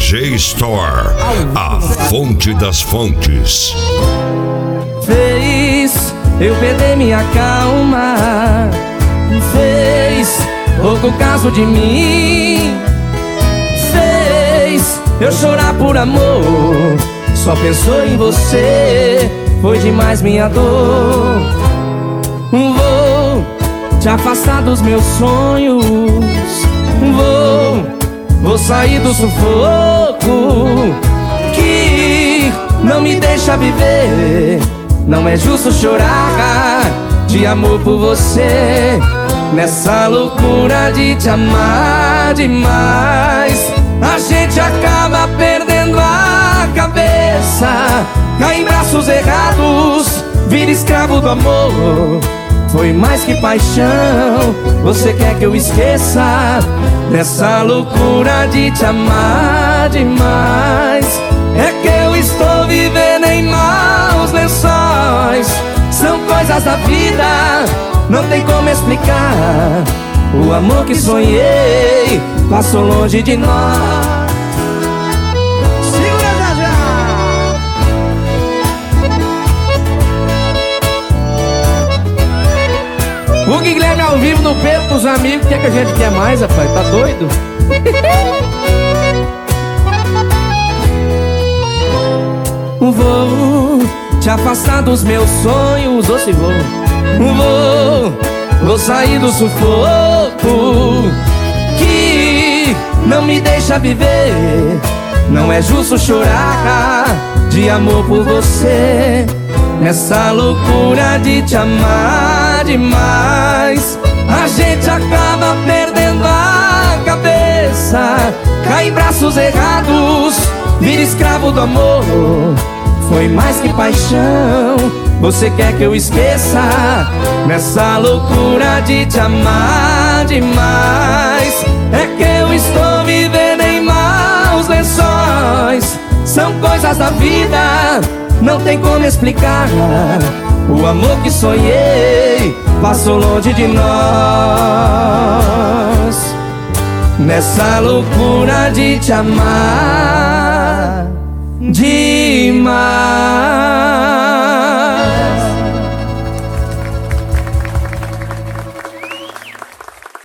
CG Store, a fonte das fontes. Fez eu perder minha calma, fez pouco caso de mim, fez eu chorar por amor, só pensou em você, foi demais minha dor. Vou te afastar dos meus sonhos, vou sair do sufoco que não me deixa viver. Não é justo chorar de amor por você, nessa loucura de te amar demais. A gente acaba perdendo a cabeça, cai em braços errados, vira escravo do amor. Foi mais que paixão, você quer que eu esqueça, nessa loucura de te amar demais. É que eu estou vivendo em maus lençóis, são coisas da vida, não tem como explicar. O amor que sonhei passou longe de nós. Segura já. O Guilherme ao vivo no peito dos amigos. O que é que a gente quer mais, rapaz? Tá doido? Vou te afastar dos meus sonhos, ou se vou sair do sufoco que não me deixa viver. Não é justo chorar de amor por você, nessa loucura de te amar demais. A gente acaba perdendo a cabeça, cai em braços errados, vira escravo do amor. Foi mais que paixão, você quer que eu esqueça, nessa loucura de te amar demais. É que eu estou vivendo em maus lençóis, são coisas da vida, não tem como explicar. O amor que sonhei passou longe de nós, nessa loucura de te amar demais.